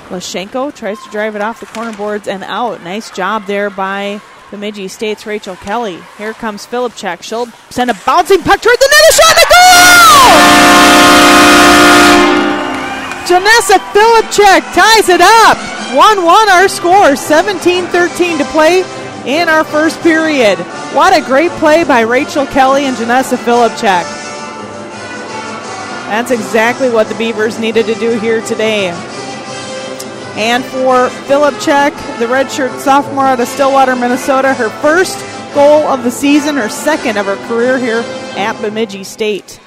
Lashenko tries to drive it off the corner boards and out. Nice job there by Bemidji State's Rachel Kelly. Here comes Filipchek. She'll send a bouncing puck toward the net. A shot to goal! Janessa Filipchek ties it up. 1-1 our score. 17-13 to play in our first period. What a great play by Rachel Kelly and Janessa Filipchek. That's exactly what the Beavers needed to do here today. And for Filipchek, the redshirt sophomore out of Stillwater, Minnesota, her first goal of the season, her second of her career here at Bemidji State.